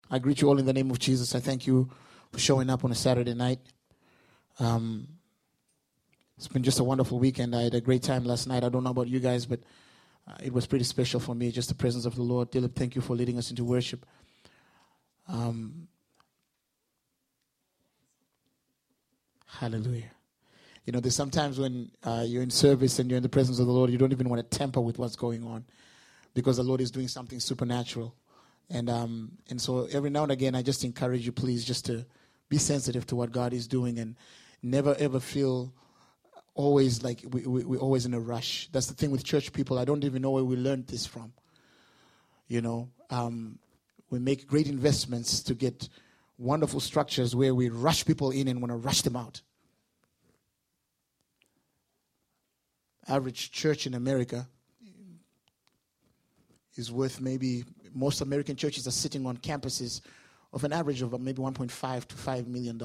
I greet you all in the name of Jesus. I thank you for showing up on a Saturday night. It's been just a wonderful weekend. I had a great time last night. I don't know about you guys, but it was pretty special for me, just the presence of the Lord. Dilip, thank you for leading us into worship. Hallelujah. You know, there's sometimes when you're in service and you're in the presence of the Lord, you don't even want to tamper with what's going on because the Lord is doing something supernatural. And so every now and again, I just encourage you, please, just to be sensitive to what God is doing and never, ever feel always like we're always in a rush. That's the thing with church people. I don't even know where we learned this from. You know, we make great investments to get wonderful structures where we rush people in and want to rush them out. Average church in America is worth maybe, most American churches are sitting on campuses of an average of maybe $1.5 to $5 million.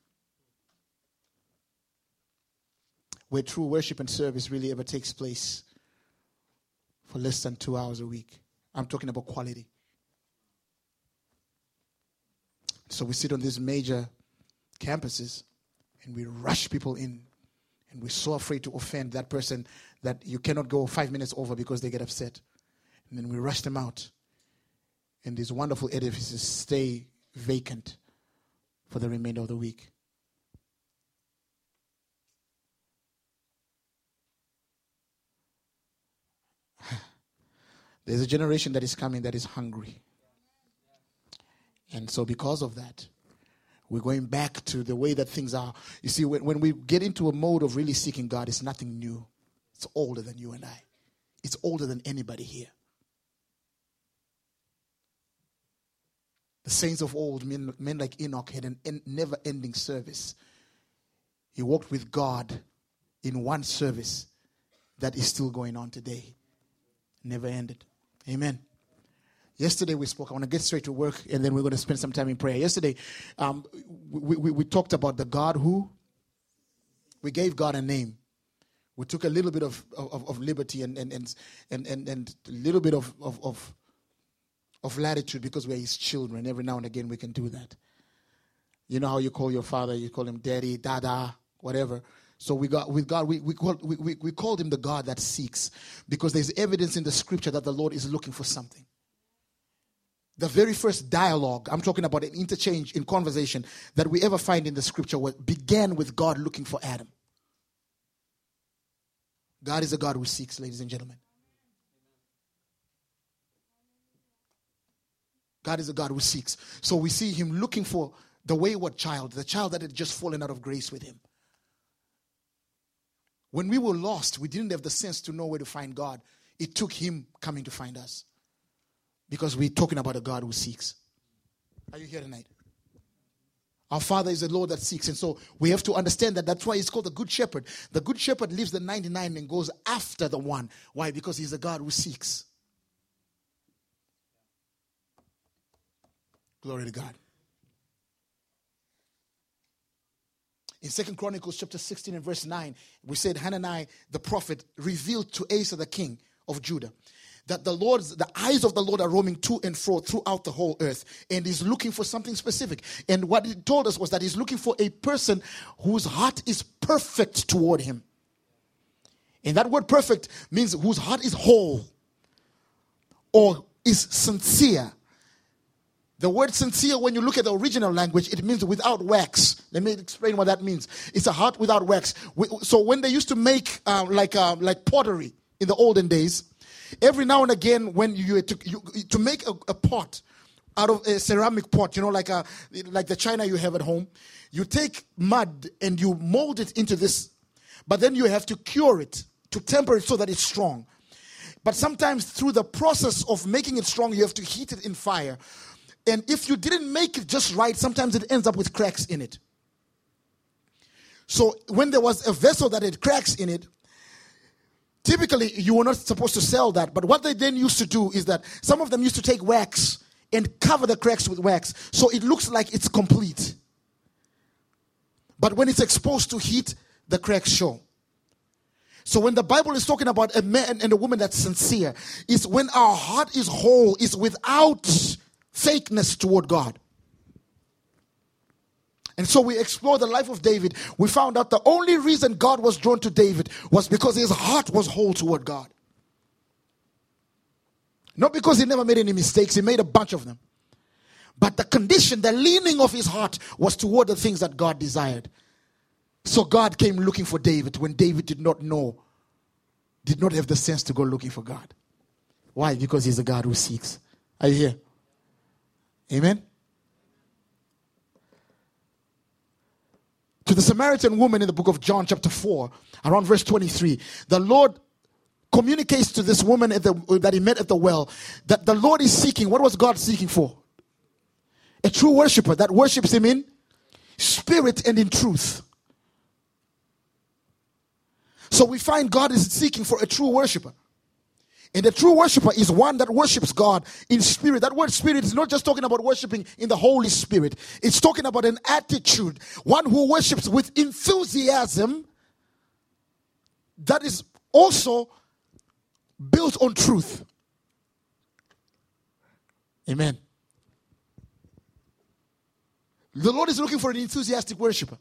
Where true worship and service really ever takes place for less than 2 hours a week. I'm talking about quality. So we sit on these major campuses and we rush people in. And we're so afraid to offend that person that you cannot go 5 minutes over because they get upset. And then we rush them out. And these wonderful edifices stay vacant for the remainder of the week. There's a generation that is coming that is hungry. And so because of that, we're going back to the way that things are. You see, when we get into a mode of really seeking God, it's nothing new. It's older than you and I. It's older than anybody here. The saints of old, men like Enoch, had an never-ending service. He walked with God in one service that is still going on today. Never ended. Amen. Yesterday we spoke. I want to get straight to work, and then we're going to spend some time in prayer. Yesterday, we talked about the God who. We gave God a name. We took a little bit of liberty and a little bit of latitude because we're His children. Every now and again we can do that. You know how you call your father? You call him Daddy, Dada, whatever. So we called Him the God that seeks, because there's evidence in the Scripture that the Lord is looking for something. The very first dialogue, I'm talking about an interchange in conversation that we ever find in the Scripture, began with God looking for Adam. God is a God who seeks, ladies and gentlemen. God is a God who seeks. So we see Him looking for the wayward child, the child that had just fallen out of grace with Him. When we were lost, we didn't have the sense to know where to find God. It took Him coming to find us. Because we're talking about a God who seeks. Are you here tonight? Our Father is the Lord that seeks. And so we have to understand that. That's why He's called the Good Shepherd. The Good Shepherd leaves the 99 and goes after the one. Why? Because He's a God who seeks. Glory to God. In 2 Chronicles chapter 16 and verse 9, we said Hanani, the prophet, revealed to Asa, the king of Judah, that the eyes of the Lord are roaming to and fro throughout the whole earth, and He's looking for something specific. And what He told us was that He's looking for a person whose heart is perfect toward Him. And that word perfect means whose heart is whole or is sincere. The word sincere, when you look at the original language, it means without wax. Let me explain what that means. It's a heart without wax. So when they used to make like pottery in the olden days, every now and again, when you to make a pot out of a ceramic pot, you know, like the china you have at home, you take mud and you mold it into this, but then you have to cure it, to temper it so that it's strong. But sometimes through the process of making it strong, you have to heat it in fire. And if you didn't make it just right, sometimes it ends up with cracks in it. So when there was a vessel that had cracks in it, typically you were not supposed to sell that. But what they then used to do is that some of them used to take wax and cover the cracks with wax, so it looks like it's complete. But when it's exposed to heat, the cracks show. So when the Bible is talking about a man and a woman that's sincere, it's when our heart is whole, is without fakeness toward God. And so we explored the life of David. We found out the only reason God was drawn to David was because his heart was whole toward God. Not because he never made any mistakes. He made a bunch of them. But the condition, the leaning of his heart was toward the things that God desired. So God came looking for David when David did not have the sense to go looking for God. Why? Because he's a God who seeks. Are you here? Amen? To the Samaritan woman in the book of John chapter 4, around verse 23, the Lord communicates to this woman that he met at the well that the Lord is seeking. What was God seeking for? A true worshiper that worships him in spirit and in truth. So we find God is seeking for a true worshiper. And a true worshiper is one that worships God in spirit. That word spirit is not just talking about worshiping in the Holy Spirit. It's talking about an attitude. One who worships with enthusiasm that is also built on truth. Amen. The Lord is looking for an enthusiastic worshiper.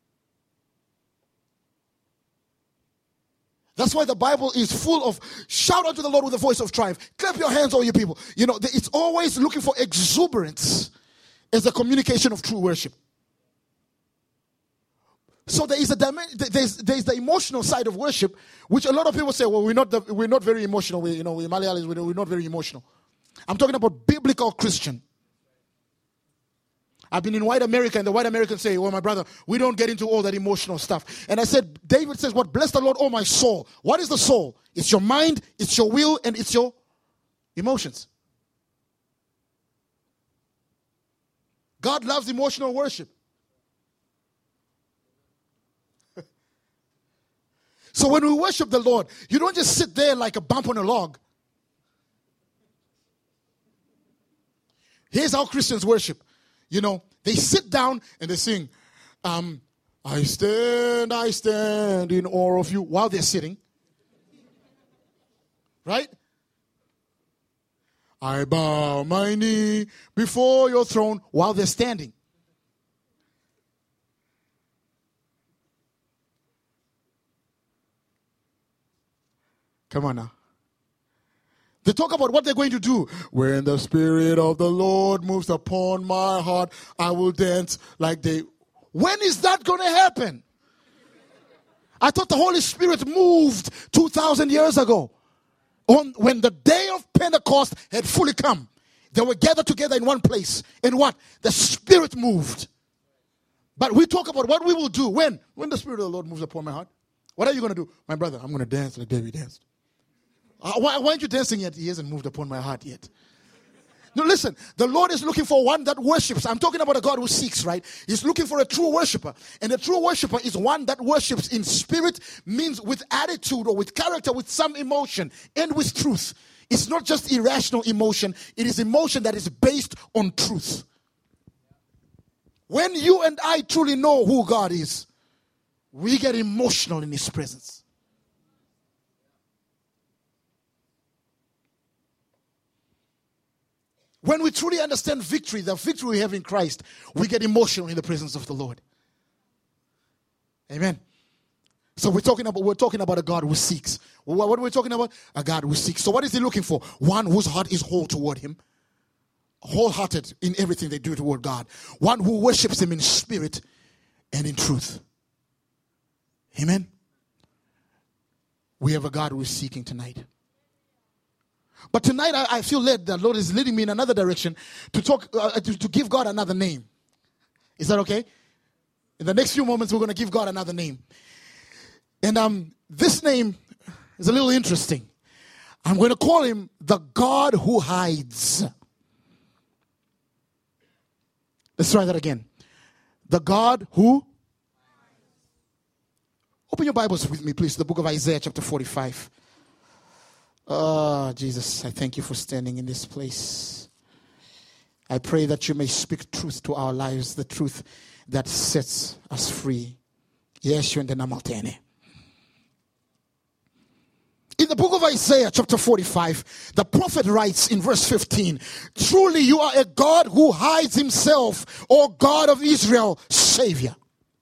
That's why the Bible is full of shout unto the Lord with a voice of triumph. Clap your hands, all you people. You know, it's always looking for exuberance as a communication of true worship. So there is there's the emotional side of worship, which a lot of people say, well, we're not very emotional. We Malayalis, we're not very emotional. I'm talking about biblical Christian. I've been in white America, and the white Americans say, well, my brother, we don't get into all that emotional stuff. And I said, David says, what? Bless the Lord, oh my soul. What is the soul? It's your mind, it's your will, and it's your emotions. God loves emotional worship. So when we worship the Lord, you don't just sit there like a bump on a log. Here's how Christians worship. You know, they sit down and they sing, I stand in awe of you, while they're sitting. Right? I bow my knee before your throne, while they're standing. Come on now. They talk about what they're going to do. When the Spirit of the Lord moves upon my heart, I will dance like they... When is that going to happen? I thought the Holy Spirit moved 2,000 years ago. When the day of Pentecost had fully come. They were gathered together in one place. And what? The Spirit moved. But we talk about what we will do. When the Spirit of the Lord moves upon my heart. What are you going to do? My brother, I'm going to dance like David danced. Why aren't you dancing yet? He hasn't moved upon my heart yet. No, listen. The Lord is looking for one that worships. I'm talking about a God who seeks, right? He's looking for a true worshiper. And a true worshiper is one that worships in spirit, means with attitude or with character, with some emotion, and with truth. It's not just irrational emotion. It is emotion that is based on truth. When you and I truly know who God is, we get emotional in His presence. When we truly understand victory, the victory we have in Christ, we get emotional in the presence of the Lord. Amen. So we're talking about a God who seeks. What are we talking about? A God who seeks. So what is He looking for? One whose heart is whole toward Him. Wholehearted in everything they do toward God. One who worships Him in spirit and in truth. Amen. We have a God who is seeking tonight. But tonight I feel led, the Lord is leading me in another direction to talk, to give God another name. Is that okay? In the next few moments, we're going to give God another name. And this name is a little interesting. I'm going to call Him the God who hides. Let's try that again. The God who... Open your Bibles with me, please. The book of Isaiah, chapter 45. Oh, Jesus, I thank you for standing in this place. I pray that you may speak truth to our lives, the truth that sets us free. Yes, you and the Namaltene. In the book of Isaiah, chapter 45, the prophet writes in verse 15, truly you are a God who hides himself, O God of Israel, Savior.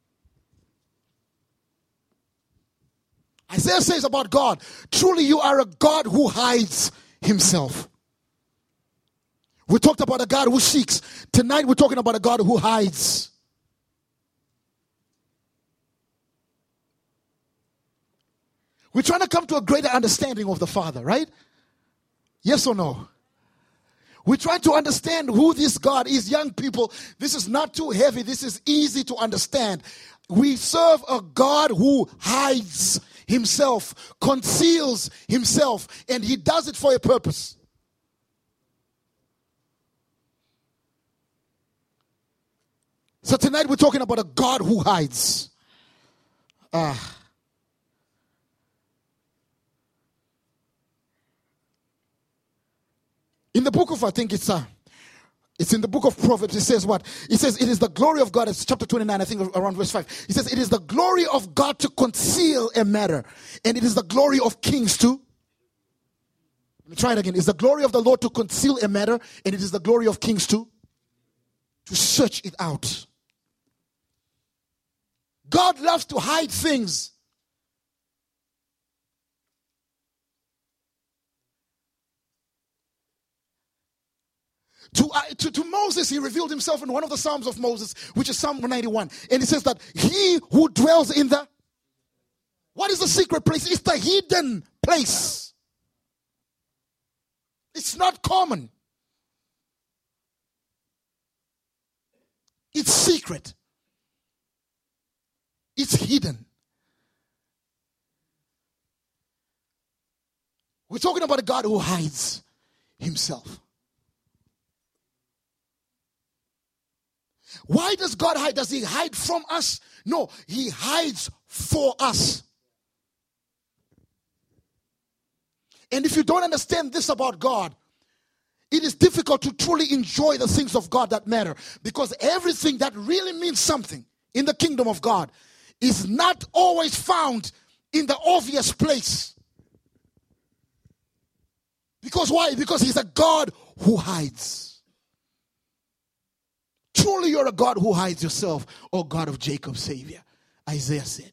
Isaiah says about God, truly you are a God who hides himself. We talked about a God who seeks. Tonight we're talking about a God who hides. We're trying to come to a greater understanding of the Father, right? Yes or no? We're trying to understand who this God is. Young people, this is not too heavy. This is easy to understand. We serve a God who hides himself, conceals himself, and he does it for a purpose. So tonight we're talking about a God who hides. In the book of, I think it's in the book of Proverbs, it says what? It says, it is the glory of God, it's chapter 29, I think around verse 5. It says, it is the glory of God to conceal a matter, and it is the glory of kings to, let me try it again. It's the glory of the Lord to conceal a matter, and it is the glory of kings to search it out. God loves to hide things. To Moses, he revealed himself in one of the Psalms of Moses, which is Psalm 91. And he says that he who dwells in the, what is the secret place? It's the hidden place. It's not common. It's secret. It's hidden. We're talking about a God who hides himself. Why does God hide? Does he hide from us? No, he hides for us. And if you don't understand this about God, it is difficult to truly enjoy the things of God that matter. Because everything that really means something in the kingdom of God is not always found in the obvious place. Because why? Because he's a God who hides. Truly you're a God who hides yourself, O God of Jacob, Savior, Isaiah said.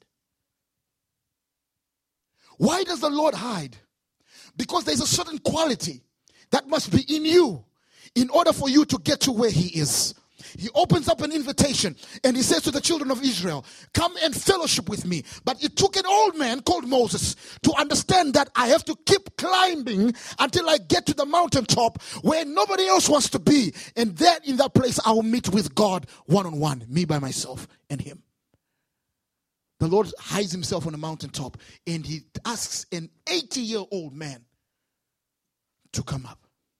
Why does the Lord hide? Because there's a certain quality that must be in you in order for you to get to where he is. He opens up an invitation and he says to the children of Israel, come and fellowship with me. But it took an old man called Moses to understand that I have to keep climbing until I get to the mountaintop where nobody else wants to be. And then in that place I will meet with God one-on-one, me by myself and him. The Lord hides himself on a mountaintop and he asks an 80-year-old man to come up.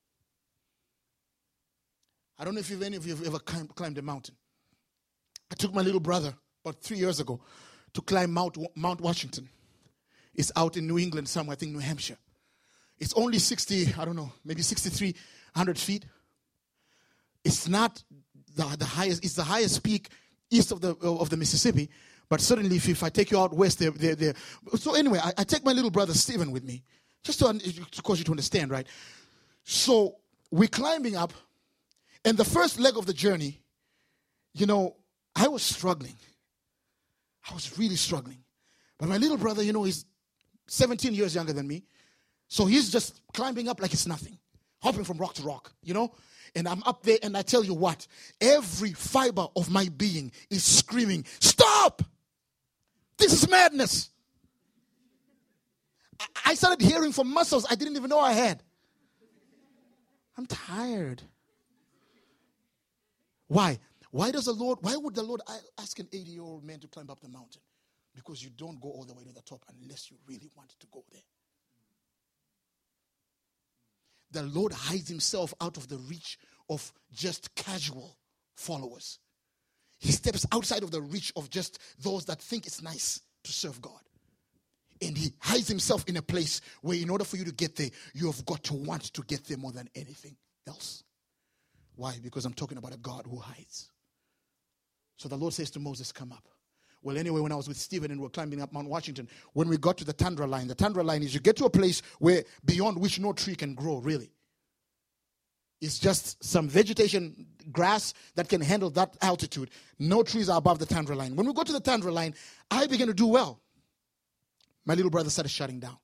I don't know if any of you have ever climbed a mountain. I took my little brother about 3 years ago to climb Mount Washington. It's out in New England somewhere, I think New Hampshire. It's only 6,300 feet. It's not the highest, it's the highest peak east of the Mississippi. But certainly if I take you out west, they're. So anyway, I take my little brother Stephen with me, just to cause you to understand, right? So we're climbing up. And the first leg of the journey, I was struggling. I was really struggling. But my little brother, he's 17 years younger than me. So he's just climbing up like it's nothing. Hopping from rock to rock, And I'm up there and I tell you what, every fiber of my being is screaming, stop! This is madness. I started hearing from muscles I didn't even know I had. I'm tired. Why? Why would the Lord ask an 80-year-old man to climb up the mountain? Because you don't go all the way to the top unless you really want to go there. The Lord hides himself out of the reach of just casual followers. He steps outside of the reach of just those that think it's nice to serve God. And he hides himself in a place where in order for you to get there, you have got to want to get there more than anything else. Why? Because I'm talking about a God who hides. So the Lord says to Moses, come up. Well, anyway, when I was with Stephen and we were climbing up Mount Washington, when we got to the tundra line is you get to a place where beyond which no tree can grow, really. It's just some vegetation, grass that can handle that altitude. No trees are above the tundra line. When we got to the tundra line, I began to do well. My little brother started shutting down.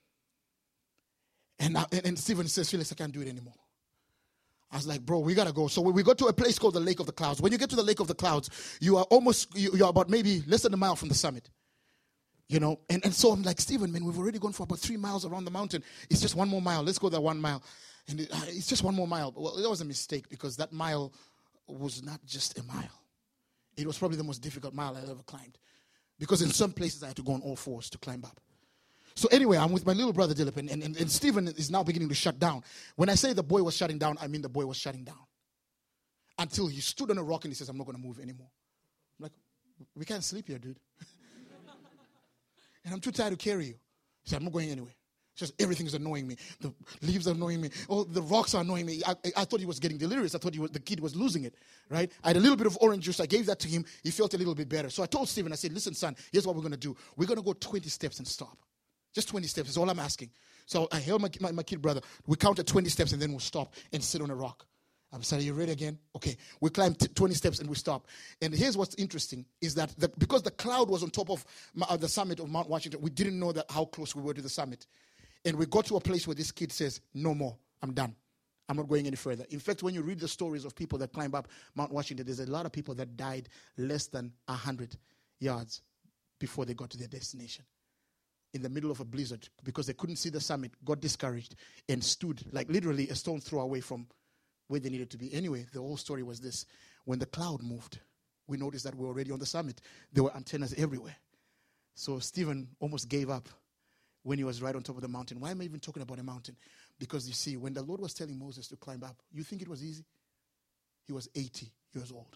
And Stephen says, Felix, I can't do it anymore. I was like, bro, we got to go. So we got to a place called the Lake of the Clouds. When you get to the Lake of the Clouds, you are about maybe less than a mile from the summit. You know, and so I'm like, Stephen, man, we've already gone for about 3 miles around the mountain. It's just 1 more mile. Let's go that 1 mile. And it's just 1 more mile. Well, that was a mistake because that mile was not just a mile. It was probably the most difficult mile I ever climbed. Because in some places I had to go on all fours to climb up. So anyway, I'm with my little brother Dilip, and Stephen is now beginning to shut down. When I say the boy was shutting down, I mean the boy was shutting down. Until he stood on a rock and he says, I'm not going to move anymore. I'm like, we can't sleep here, dude. And I'm too tired to carry you. He said, I'm not going anywhere. It's just everything's annoying me. The leaves are annoying me. Oh, the rocks are annoying me. I thought he was getting delirious. I thought the kid was losing it, right? I had a little bit of orange juice. I gave that to him. He felt a little bit better. So I told Stephen, I said, listen, son, here's what we're going to do. We're going to go 20 steps and stop. Just 20 steps is all I'm asking. So I held my kid brother. We counted 20 steps and then we'll stop and sit on a rock. I said, are you ready again? Okay. We climbed 20 steps and we stop. And here's what's interesting is that because the cloud was on top of the summit of Mount Washington, we didn't know how close we were to the summit. And we got to a place where this kid says, no more. I'm done. I'm not going any further. In fact, when you read the stories of people that climb up Mount Washington, there's a lot of people that died less than 100 yards before they got to their destination. In the middle of a blizzard, because they couldn't see the summit, got discouraged, and stood like literally a stone throw away from where they needed to be. Anyway, the whole story was this. When the cloud moved, we noticed that we were already on the summit. There were antennas everywhere. So Stephen almost gave up when he was right on top of the mountain. Why am I even talking about a mountain? Because you see, when the Lord was telling Moses to climb up, you think it was easy? He was 80 years old.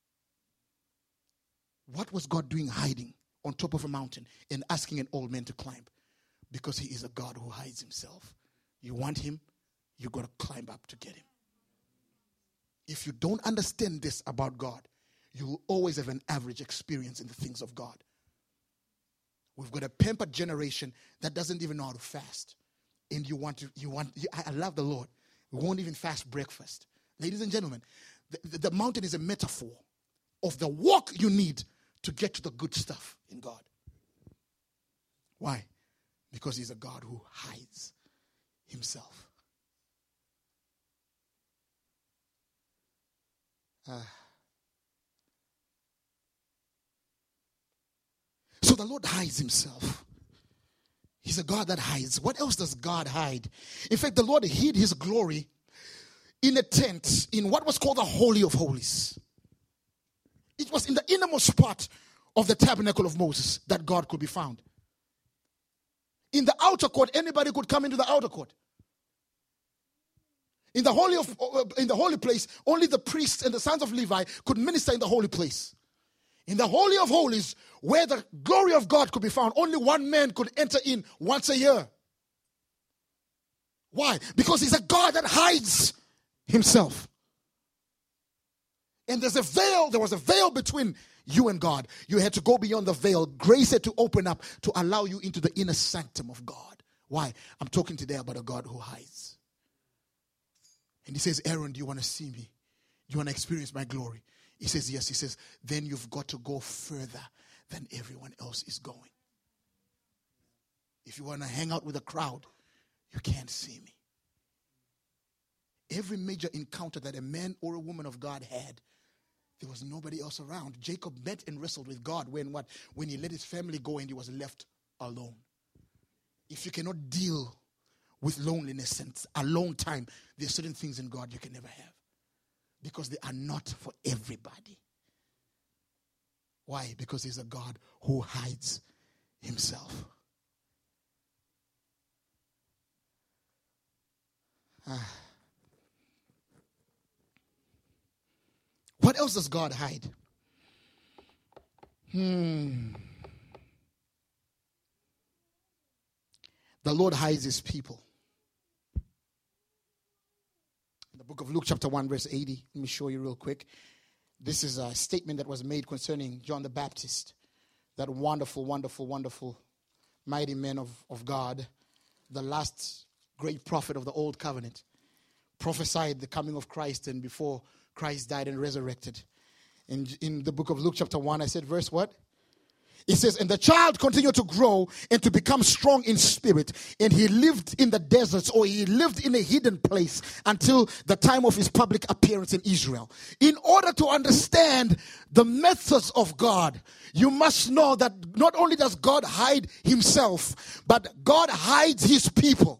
What was God doing hiding on top of a mountain and asking an old man to climb? Because he is a God who hides himself. You want him, you got to climb up to get him. If you don't understand this about God, you will always have an average experience in the things of God. We've got a pampered generation that doesn't even know how to fast. And I love the Lord. We won't even fast breakfast. Ladies and gentlemen, the mountain is a metaphor of the walk you need to get to the good stuff in God. Why? Because he's a God who hides himself. So the Lord hides himself. He's a God that hides. What else does God hide? In fact, the Lord hid his glory in a tent in what was called the Holy of Holies. It was in the innermost part of the tabernacle of Moses that God could be found. In the outer court, anybody could come into the outer court. In the holy place, only the priests and the sons of Levi could minister in the holy place. In the Holy of Holies, where the glory of God could be found, only one man could enter in once a year. Why? Because he's a God that hides himself. And there was a veil between you and God. You had to go beyond the veil. Grace had to open up to allow you into the inner sanctum of God. Why? I'm talking today about a God who hides. And he says, Aaron, do you want to see me? Do you want to experience my glory? He says, yes. He says, then you've got to go further than everyone else is going. If you want to hang out with a crowd, you can't see me. Every major encounter that a man or a woman of God had, there was nobody else around. Jacob met and wrestled with God when he let his family go and he was left alone. If you cannot deal with loneliness and alone time, there are certain things in God you can never have. Because they are not for everybody. Why? Because he's a God who hides himself. What else does God hide? The Lord hides his people. In the book of Luke chapter 1 verse 80, let me show you real quick. This is a statement that was made concerning John the Baptist. that wonderful, wonderful, wonderful, mighty man of God, the last great prophet of the old covenant, prophesied the coming of Christ, and before Christ died and resurrected. In the book of Luke chapter 1, I said verse what? It says, and the child continued to grow and to become strong in spirit. And he lived in the deserts, or he lived in a hidden place until the time of his public appearance in Israel. In order to understand the methods of God, you must know that not only does God hide himself, but God hides his people.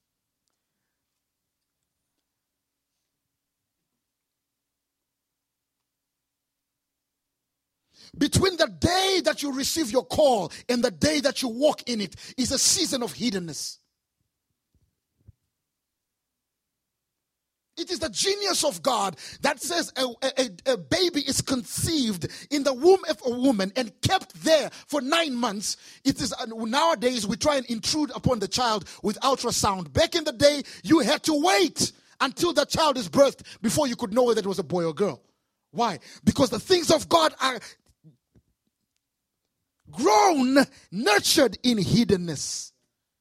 Between the day that you receive your call and the day that you walk in it is a season of hiddenness. It is the genius of God that says a baby is conceived in the womb of a woman and kept there for 9 months. It is nowadays we try and intrude upon the child with ultrasound. Back in the day, you had to wait until the child is birthed before you could know whether it was a boy or girl. Why? Because the things of God are grown, nurtured in hiddenness.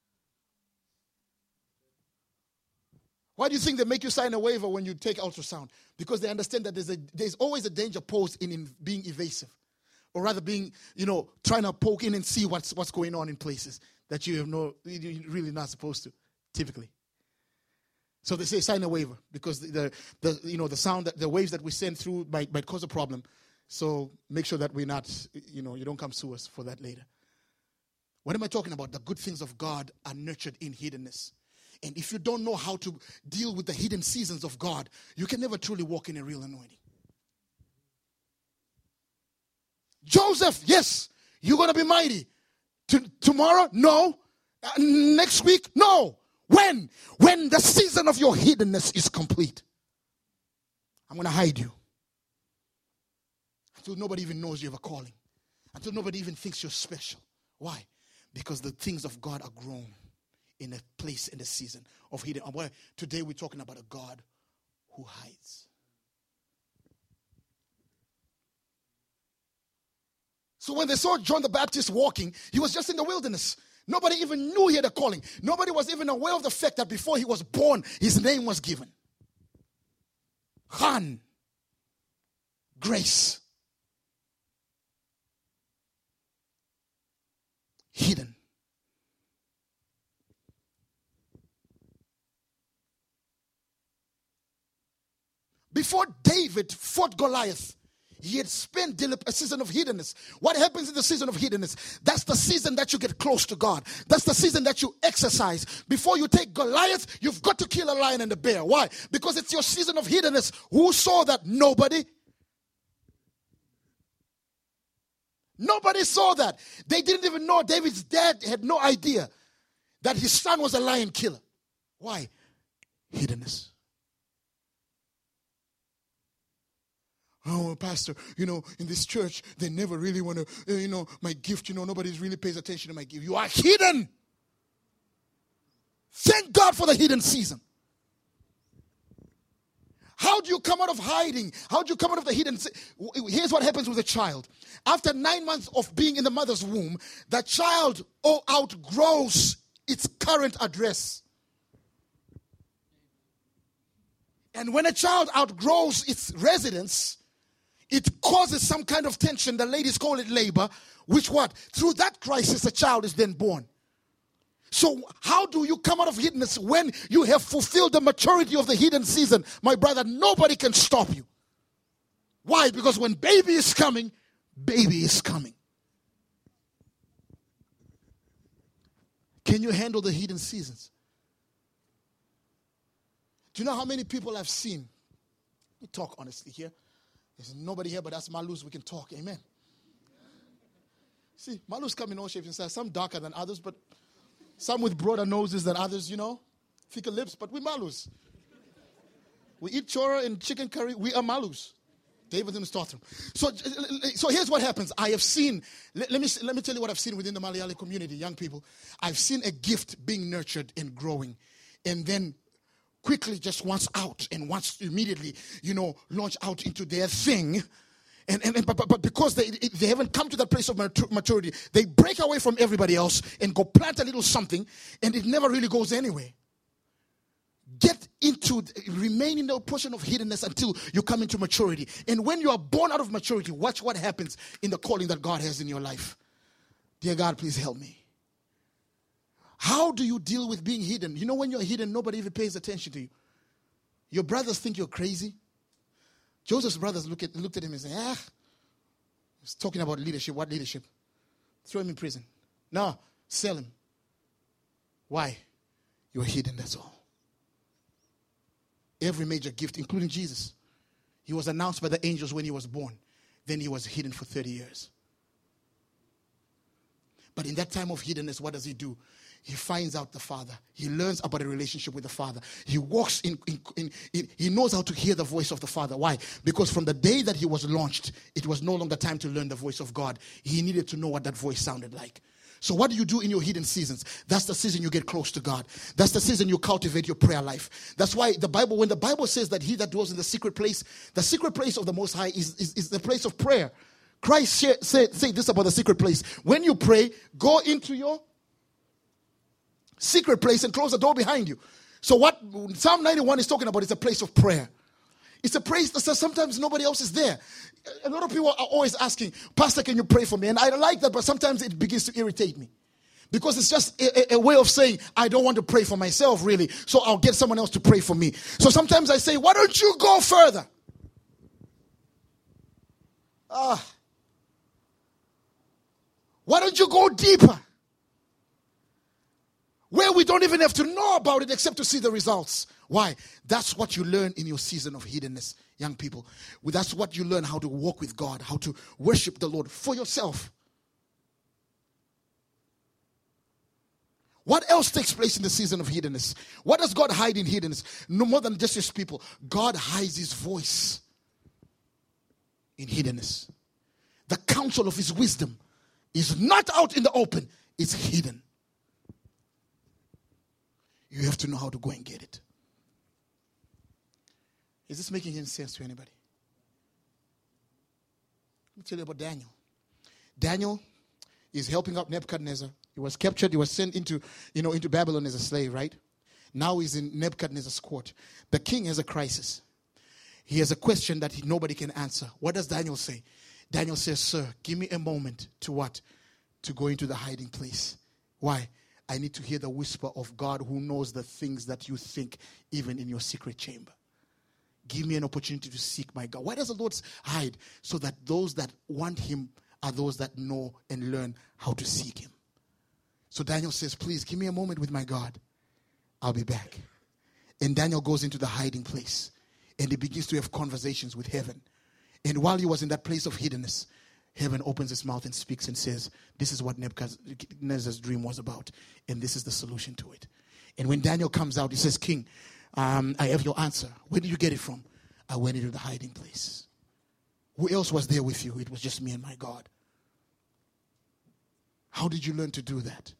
Why do you think they make you sign a waiver when you take ultrasound? Because they understand that there's always a danger posed in being evasive, or rather being, trying to poke in and see what's going on in places that you're really not supposed to, typically. So they say sign a waiver because the sound, the waves that we send through might cause a problem. So make sure that we're not, you don't come sue us for that later. What am I talking about? The good things of God are nurtured in hiddenness. And if you don't know how to deal with the hidden seasons of God, you can never truly walk in a real anointing. Joseph, yes, you're going to be mighty. Tomorrow? No. Next week? No. When? When the season of your hiddenness is complete. I'm going to hide you. Until nobody even knows you have a calling. Until nobody even thinks you're special. Why? Because the things of God are grown in a place, in a season of hidden. Today we're talking about a God who hides. So when they saw John the Baptist walking, he was just in the wilderness. Nobody even knew he had a calling. Nobody was even aware of the fact that before he was born, his name was given. Han. Grace. Hidden. Before David fought Goliath, he had spent a season of hiddenness. What happens in the season of hiddenness? That's the season that you get close to God. That's the season that you exercise. Before you take Goliath, you've got to kill a lion and a bear. Why? Because it's your season of hiddenness. Who saw that? Nobody. Nobody saw that. They didn't even know. David's dad had no idea that his son was a lion killer. Why? Hiddenness. Oh, pastor, in this church, they never really want to, my gift, nobody really pays attention to my gift. You are hidden. Thank God for the hidden season. How do you come out of hiding? How do you come out of the hidden? Here's what happens with a child. After 9 months of being in the mother's womb, the child outgrows its current address. And when a child outgrows its residence, it causes some kind of tension. The ladies call it labor, which what? Through that crisis, a child is then born. So how do you come out of hiddenness when you have fulfilled the maturity of the hidden season? My brother, nobody can stop you. Why? Because when baby is coming, baby is coming. Can you handle the hidden seasons? Do you know how many people I've seen? We talk honestly here. There's nobody here but us Malus. We can talk. Amen. See, Malus come in all shapes and sizes. Some darker than others, but some with broader noses than others, thicker lips, but we Malus. We eat chora and chicken curry. We are Malus. David in the storeroom. So here's what happens. I have seen, let me tell you what I've seen within the Malayali community, young people. I've seen a gift being nurtured and growing, and then quickly just wants out and wants to immediately, launch out into their thing. But because they haven't come to that place of maturity, they break away from everybody else and go plant a little something, and it never really goes anywhere. Remain in the portion of hiddenness until you come into maturity. And when you are born out of maturity, watch what happens in the calling that God has in your life. Dear God, please help me. How do you deal with being hidden? You know, when you're hidden, nobody even pays attention to you. Your brothers think you're crazy. Joseph's brothers looked at him and said, he's talking about leadership. What leadership? Throw him in prison. No, sell him. Why? You're hidden, that's all. Every major gift, including Jesus, he was announced by the angels when he was born. Then he was hidden for 30 years. But in that time of hiddenness, what does he do? He finds out the Father. He learns about a relationship with the Father. He walks he knows how to hear the voice of the Father. Why? Because from the day that he was launched, it was no longer time to learn the voice of God. He needed to know what that voice sounded like. So what do you do in your hidden seasons? That's the season you get close to God. That's the season you cultivate your prayer life. That's why when the Bible says that he that dwells in the secret place of the Most High is the place of prayer. Christ said this about the secret place. When you pray, go into your secret place and close the door behind you. So what Psalm 91 is talking about is a place of prayer. It's a place that says sometimes nobody else is there. A lot of people are always asking, Pastor, can you pray for me? And I like that, but sometimes it begins to irritate me. Because it's just a way of saying, I don't want to pray for myself, really. So I'll get someone else to pray for me. So sometimes I say, why don't you go further? Why don't you go deeper? Where we don't even have to know about it except to see the results. Why? That's what you learn in your season of hiddenness, young people. That's what you learn, how to walk with God, how to worship the Lord for yourself. What else takes place in the season of hiddenness? What does God hide in hiddenness? No more than just his people. God hides his voice in hiddenness. The counsel of his wisdom is not out in the open, it's hidden. You have to know how to go and get it. Is this making any sense to anybody? Let me tell you about Daniel. Daniel is helping out Nebuchadnezzar. He was captured. He was sent into Babylon as a slave, right? Now he's in Nebuchadnezzar's court. The king has a crisis. He has a question that nobody can answer. What does Daniel say? Daniel says, sir, give me a moment to what? To go into the hiding place. Why? I need to hear the whisper of God who knows the things that you think even in your secret chamber. Give me an opportunity to seek my God. Why does the Lord hide? So that those that want him are those that know and learn how to seek him. So Daniel says, please give me a moment with my God. I'll be back. And Daniel goes into the hiding place. And he begins to have conversations with heaven. And while he was in that place of hiddenness, heaven opens its mouth and speaks and says, this is what Nebuchadnezzar's dream was about. And this is the solution to it. And when Daniel comes out, he says, King, I have your answer. Where did you get it from? I went into the hiding place. Who else was there with you? It was just me and my God. How did you learn to do that?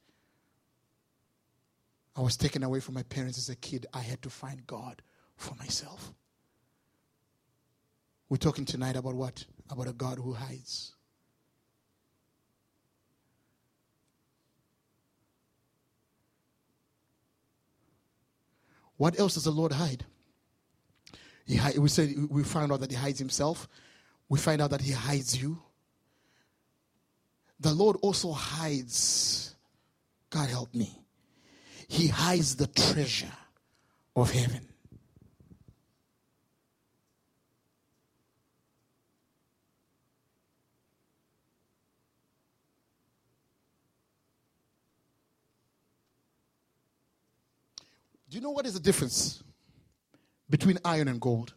I was taken away from my parents as a kid. I had to find God for myself. We're talking tonight about what? About a God who hides. What else does the Lord hide? We find out that he hides himself. We find out that he hides you. The Lord also hides, God help me, he hides the treasure of heaven. Do you know what is the difference between iron and gold?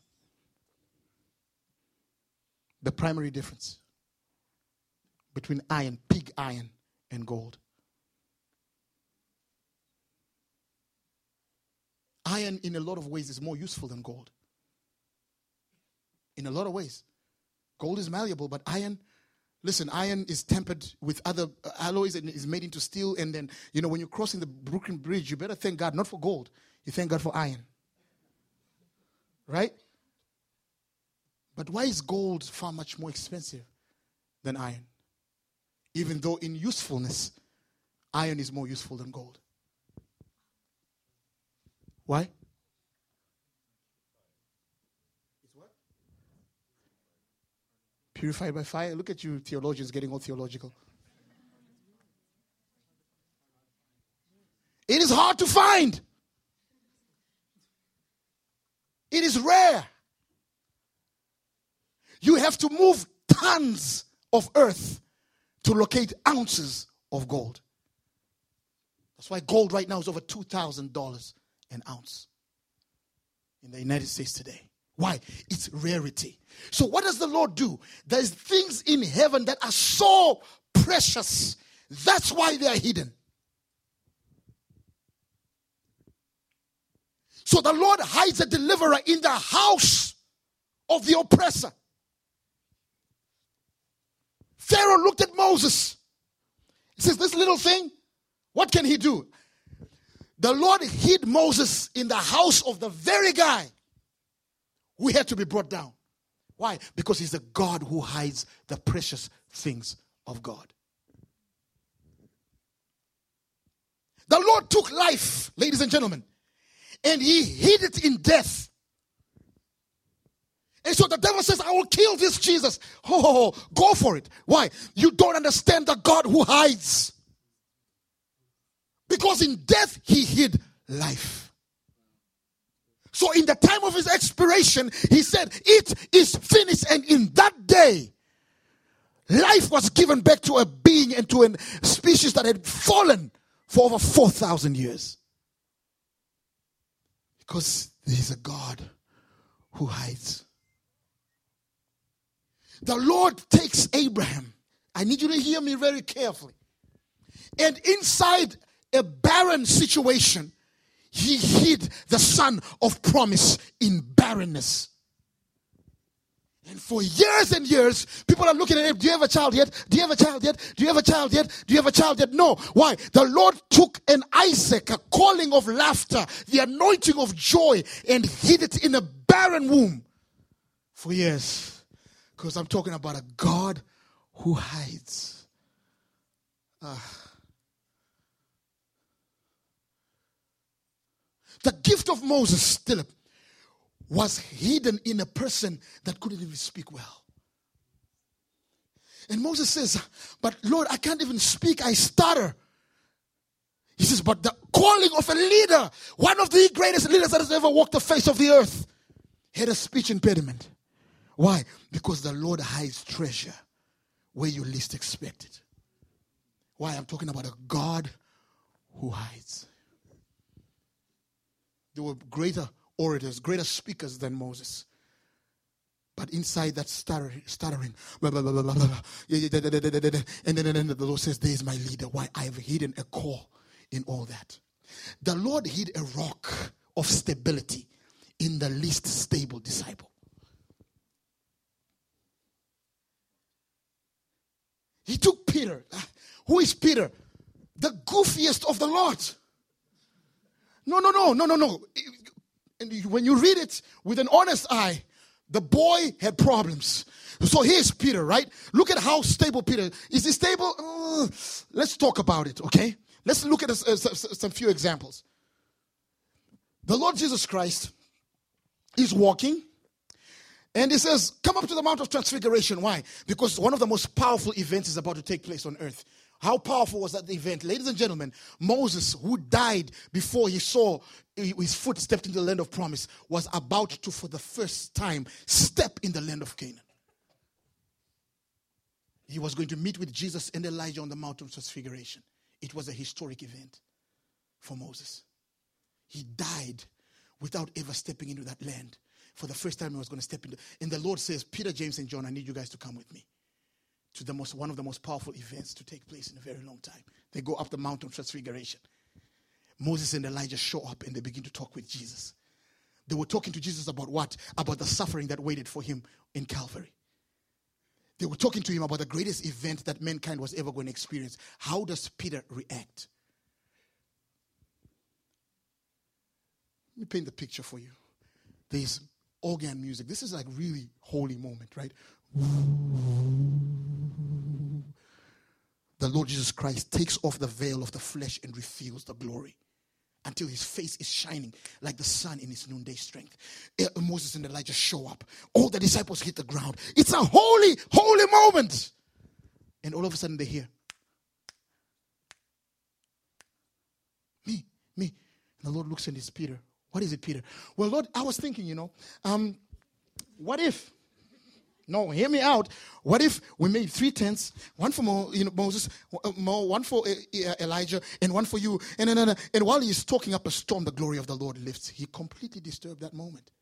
The primary difference between iron, pig iron, and gold. Iron, in a lot of ways, is more useful than gold. In a lot of ways. Gold is malleable, but iron, listen, iron is tempered with other alloys and is made into steel. And then, when you're crossing the Brooklyn Bridge, you better thank God, not for gold. You thank God for iron. Right? But why is gold far much more expensive than iron? Even though in usefulness, iron is more useful than gold. Why? It's what? Purified by fire? Look at you theologians getting all theological. It is hard to find. It is rare. You have to move tons of earth to locate ounces of gold. That's why gold right now is over $2,000 an ounce in the United States today. Why? It's rarity. So what does the Lord do? There's things in heaven that are so precious. That's why they are hidden. So the Lord hides a deliverer in the house of the oppressor. Pharaoh looked at Moses. He says, this little thing, what can he do? The Lord hid Moses in the house of the very guy who had to be brought down. Why? Because he's the God who hides the precious things of God. The Lord took life, ladies and gentlemen, and he hid it in death. And so the devil says, I will kill this Jesus. Go for it. Why? You don't understand the God who hides. Because in death, he hid life. So in the time of his expiration, he said, it is finished. And in that day, life was given back to a being and to a species that had fallen for over 4,000 years. Because there is a God who hides. The Lord takes Abraham. I need you to hear me very carefully. And inside a barren situation, he hid the son of promise in barrenness. And for years and years, people are looking at him. Do you have a child yet? Do you have a child yet? Do you have a child yet? Do you have a child yet? No. Why? The Lord took an Isaac, a calling of laughter, the anointing of joy, and hid it in a barren womb for years. Because I'm talking about a God who hides. The gift of Moses, Philip, was hidden in a person that couldn't even speak well. And Moses says, but Lord, I can't even speak, I stutter. He says, but the calling of a leader, one of the greatest leaders that has ever walked the face of the earth, had a speech impediment. Why? Because the Lord hides treasure where you least expect it. Why? I'm talking about a God who hides. There were greater orators, greater speakers than Moses. But inside that stuttering, blah, blah, blah, blah, blah, blah. And then the Lord says, there is my leader. Why? I have hidden a call in all that. The Lord hid a rock of stability in the least stable disciple. He took Peter. Who is Peter? The goofiest of the lot. No. And when you read it with an honest eye, the boy had problems. So here's Peter, right? Look at how stable Peter is. Is he stable? Let's talk about it, okay? Let's look at some few examples. The Lord Jesus Christ is walking. And he says, come up to the Mount of Transfiguration. Why? Because one of the most powerful events is about to take place on earth. How powerful was that event? Ladies and gentlemen, Moses, who died before he saw his foot stepped into the land of promise, was about to, for the first time, step in the land of Canaan. He was going to meet with Jesus and Elijah on the Mount of Transfiguration. It was a historic event for Moses. He died without ever stepping into that land. For the first time, he was going to step into. And the Lord says, Peter, James, and John, I need you guys to come with me to one of the most powerful events to take place in a very long time. They go up the Mount of Transfiguration. Moses and Elijah show up and they begin to talk with Jesus. They were talking to Jesus about what? About the suffering that waited for him in Calvary. They were talking to him about the greatest event that mankind was ever going to experience. How does Peter react? Let me paint the picture for you. There's organ music. This is like really holy moment, right? The Lord Jesus Christ takes off the veil of the flesh and reveals the glory until his face is shining like the sun in its noonday strength. Moses and Elijah show up. All the disciples hit the ground. It's a holy, holy moment. And all of a sudden they hear, me. And the Lord looks and it's Peter. What is it, Peter? Well, Lord, I was thinking, what if? No, hear me out. What if we made 3 tents, one for Moses, one for Elijah, and one for you? And while he's talking up a storm, the glory of the Lord lifts. He completely disturbed that moment.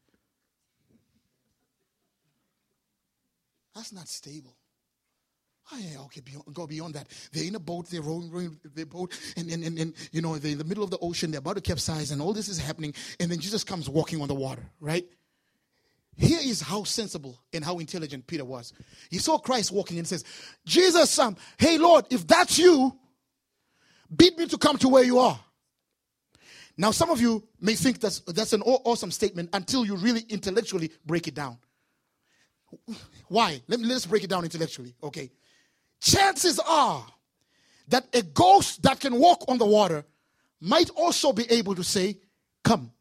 That's not stable. Oh, yeah, okay, go beyond that. They're in a boat, they're rowing their boat, and they're in the middle of the ocean, they're about to capsize, and all this is happening, and then Jesus comes walking on the water, right? Here is how sensible and how intelligent Peter was. He saw Christ walking and says, Jesus, hey Lord, if that's you, bid me to come to where you are. Now some of you may think that's an awesome statement until you really intellectually break it down. Why? Let's break it down intellectually, okay? Chances are that a ghost that can walk on the water might also be able to say, come.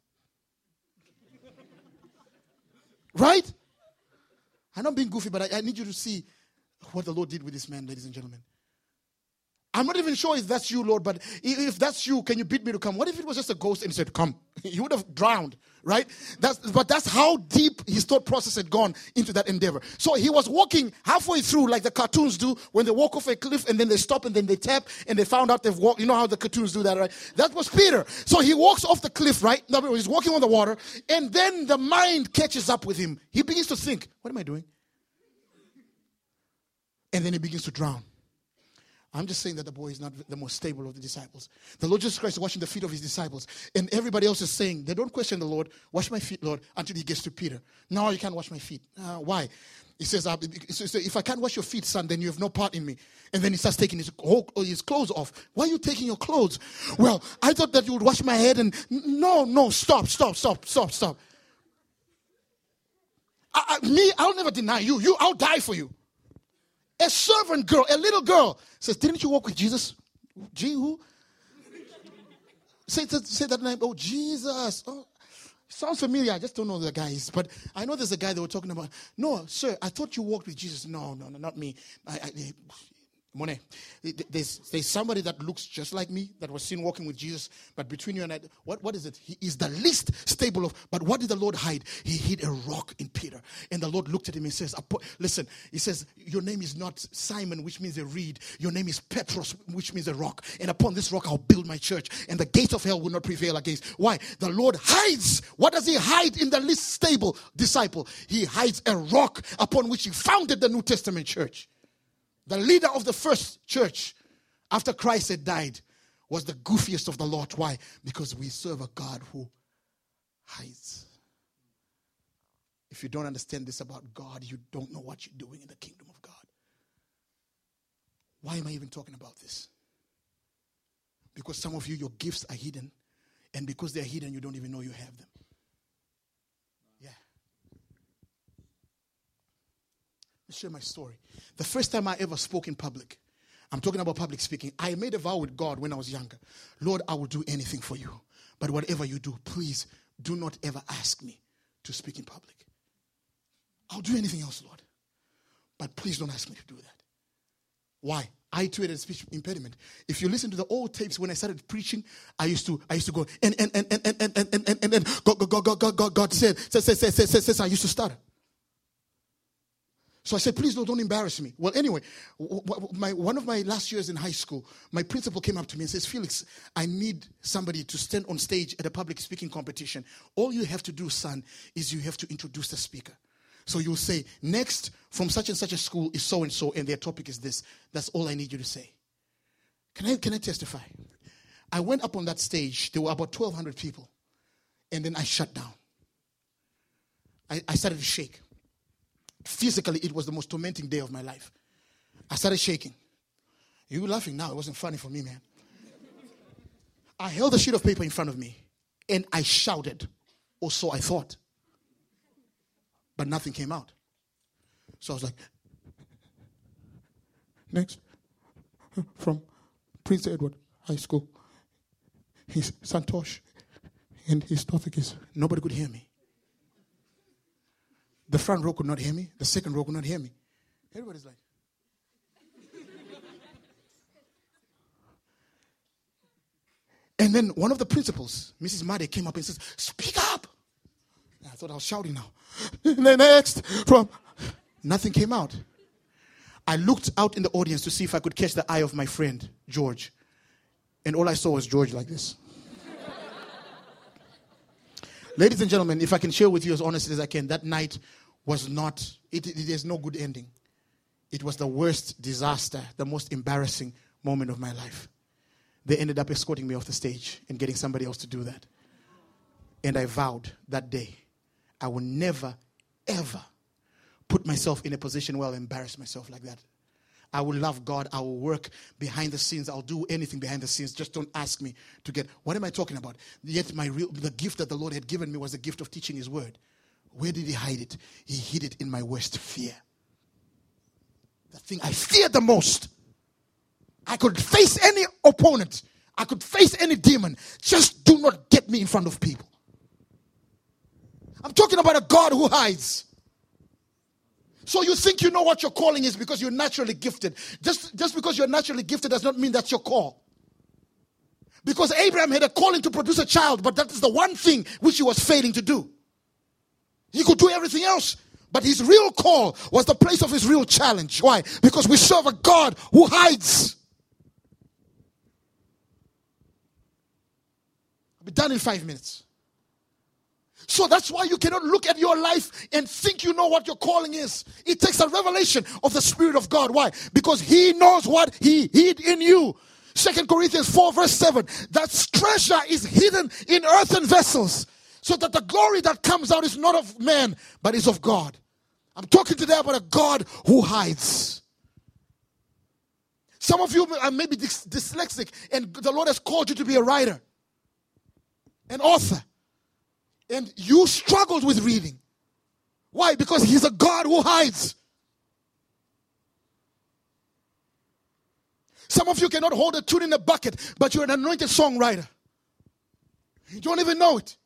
Right? I'm not being goofy, but I need you to see what the Lord did with this man, ladies and gentlemen. I'm not even sure if that's you, Lord, but if that's you, can you bid me to come? What if it was just a ghost and he said, come? He would have drowned, right? But that's how deep his thought process had gone into that endeavor. So he was walking halfway through like the cartoons do when they walk off a cliff and then they stop and then they tap and they found out they've walked. You know how the cartoons do that, right? That was Peter. So he walks off the cliff, right? No, he's walking on the water, and then the mind catches up with him. He begins to think, what am I doing? And then he begins to drown. I'm just saying that the boy is not the most stable of the disciples. The Lord Jesus Christ is washing the feet of his disciples. And everybody else is saying, they don't question the Lord, wash my feet, Lord, until he gets to Peter. No, you can't wash my feet. Why? He says, if I can't wash your feet, son, then you have no part in me. And then he starts taking his clothes off. Why are you taking your clothes? Well, I thought that you would wash my head and... No, stop. I'll never deny you. I'll die for you. A servant girl, a little girl, says, didn't you walk with Jesus? Who? Say that name. Oh, Jesus. Oh, sounds familiar. I just don't know the guys. But I know there's a guy they were talking about. No, sir, I thought you walked with Jesus. No, not me. Monet, there's somebody that looks just like me that was seen walking with Jesus, but between you and I, what is it? He is the least stable of, but what did the Lord hide? He hid a rock in Peter. And the Lord looked at him and says, listen, he says, your name is not Simon, which means a reed. Your name is Petros, which means a rock. And upon this rock I'll build my church, and the gate of hell will not prevail against. Why? The Lord hides. What does he hide in the least stable disciple? He hides a rock upon which he founded the New Testament church. The leader of the first church after Christ had died was the goofiest of the lot. Why? Because we serve a God who hides. If you don't understand this about God, you don't know what you're doing in the kingdom of God. Why am I even talking about this? Because some of you, your gifts are hidden. And because they're hidden, you don't even know you have them. Yeah. Let me share my story. The first time I ever spoke in public, I'm talking about public speaking, I made a vow with God when I was younger. Lord, I will do anything for you. But whatever you do, please do not ever ask me to speak in public. I'll do anything else, Lord. But please don't ask me to do that. Why? I too had a speech impediment. If you listen to the old tapes when I started preaching, I used to go and God says I used to stutter. So I said, please, Lord, don't embarrass me. Well, anyway, one of my last years in high school, my principal came up to me and says, Felix, I need somebody to stand on stage at a public speaking competition. All you have to do, son, is you have to introduce the speaker. So you'll say, next from such and such a school is so-and-so, and their topic is this. That's all I need you to say. Can I testify? I went up on that stage. There were about 1,200 people. And then I shut down. I started to shake. Physically, it was the most tormenting day of my life. I started shaking. You were laughing now. It wasn't funny for me, man. I held a sheet of paper in front of me, and I shouted, or so I thought. but nothing came out. So I was like, next, from Prince Edward High School, he's Santosh, and his topic is, nobody could hear me. The front row could not hear me. The second row could not hear me. Everybody's like, and then one of the principals, Mrs. Made, came up and says, speak up. And I thought I was shouting now. And then next, from nothing came out. I looked out in the audience to see if I could catch the eye of my friend, George. And all I saw was George like this. Ladies and gentlemen, if I can share with you as honestly as I can, that night was not, there's no good ending. It was the worst disaster, the most embarrassing moment of my life. They ended up escorting me off the stage and getting somebody else to do that. And I vowed that day, I will never, ever put myself in a position where I'll embarrass myself like that. I will love God. I will work behind the scenes. I'll do anything behind the scenes. Just don't ask me to get, what am I talking about? Yet the gift that the Lord had given me was the gift of teaching His word. Where did He hide it? He hid it in my worst fear. The thing I feared the most. I could face any opponent. I could face any demon. Just do not get me in front of people. I'm talking about a God who hides. So you think you know what your calling is because you're naturally gifted. Just because you're naturally gifted does not mean that's your call. Because Abraham had a calling to produce a child, but that is the one thing which he was failing to do. He could do everything else, but his real call was the place of his real challenge. Why? Because we serve a God who hides. I'll be done in 5 minutes. So that's why you cannot look at your life and think you know what your calling is. It takes a revelation of the Spirit of God. Why? Because He knows what He hid in you. 2 Corinthians 4 verse 7. That treasure is hidden in earthen vessels, so that the glory that comes out is not of man, but is of God. I'm talking today about a God who hides. Some of you are maybe dyslexic, and the Lord has called you to be a writer, an author. And you struggled with reading. Why? Because He's a God who hides. Some of you cannot hold a tune in a bucket, but you're an anointed songwriter. You don't even know it.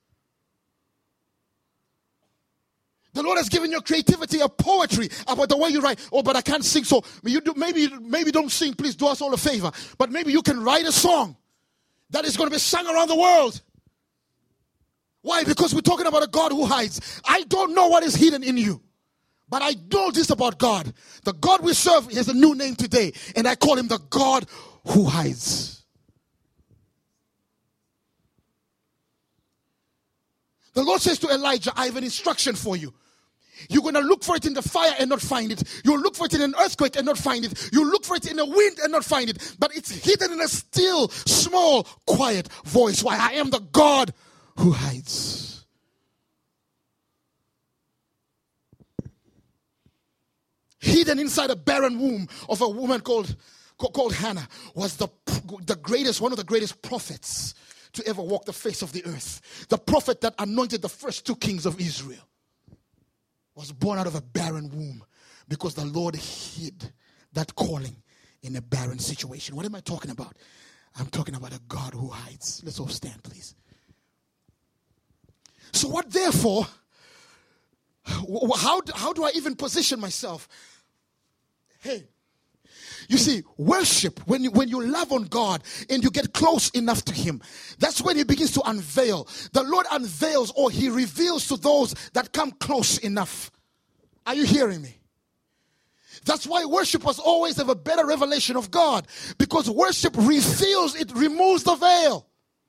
The Lord has given your creativity a poetry about the way you write. Oh, but I can't sing, so maybe don't sing. Please do us all a favor. But maybe you can write a song that is going to be sung around the world. Why? Because we're talking about a God who hides. I don't know what is hidden in you, but I know this about God. The God we serve has a new name today, and I call Him the God who hides. The Lord says to Elijah, I have an instruction for you. You're going to look for it in the fire and not find it. You'll look for it in an earthquake and not find it. You'll look for it in a wind and not find it. But it's hidden in a still, small, quiet voice. Why? I am the God who hides. Hidden inside a barren womb of a woman called Hannah was the greatest, one of the greatest prophets to ever walk the face of the earth. The prophet that anointed the first 2 kings of Israel was born out of a barren womb because the Lord hid that calling in a barren situation. What am I talking about? I'm talking about a God who hides. Let's all stand, please. So what therefore, how do I even position myself? Hey, you see, worship, when you love on God and you get close enough to Him, that's when He begins to unveil. The Lord unveils, or He reveals to those that come close enough. Are you hearing me? That's why worshipers always have a better revelation of God, because worship reveals, it removes the veil.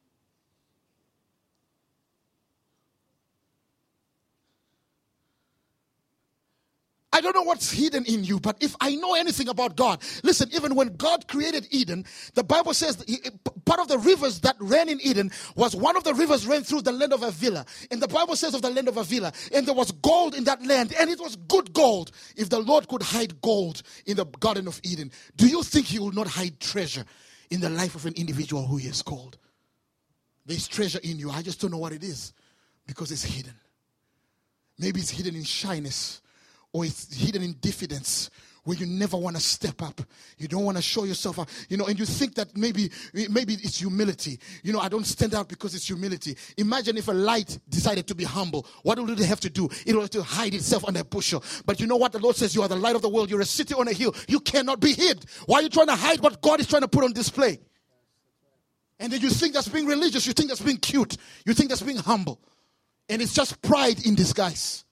I don't know what's hidden in you, but if I know anything about God, listen, even when God created Eden, the Bible says that part of the rivers that ran in Eden was one of the rivers ran through the land of Avila. And the Bible says of the land of Avila, and there was gold in that land, and it was good gold. If the Lord could hide gold in the Garden of Eden, do you think He will not hide treasure in the life of an individual who He has called? There's treasure in you. I just don't know what it is because it's hidden. Maybe it's hidden in shyness, or it's hidden in diffidence, where you never want to step up. You don't want to show yourself up, and you think that maybe it's humility. I don't stand out because it's humility. Imagine if a light decided to be humble. What would it have to do? It would have to hide itself under a bushel. But you know what? The Lord says you are the light of the world. You're a city on a hill. You cannot be hid. Why are you trying to hide what God is trying to put on display? And then you think that's being religious. You think that's being cute. You think that's being humble. And it's just pride in disguise.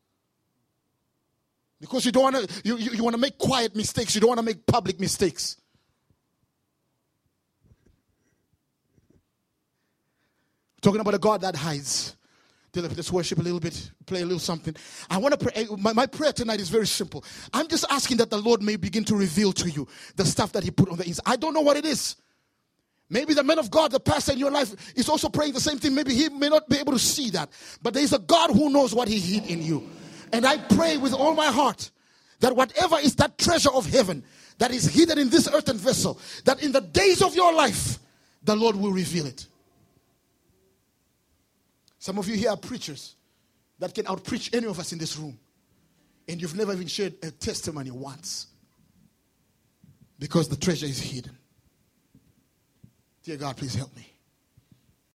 Because you don't want to, you want to make quiet mistakes. You don't want to make public mistakes. Talking about a God that hides. Let's worship a little bit, play a little something. I want to pray. My prayer tonight is very simple. I'm just asking that the Lord may begin to reveal to you the stuff that He put on the inside. I don't know what it is. Maybe the man of God, the pastor in your life, is also praying the same thing. Maybe he may not be able to see that. But there is a God who knows what He hid in you. And I pray with all my heart that whatever is that treasure of heaven that is hidden in this earthen vessel, that in the days of your life, the Lord will reveal it. Some of you here are preachers that can outpreach any of us in this room. And you've never even shared a testimony once. Because the treasure is hidden. Dear God, please help me.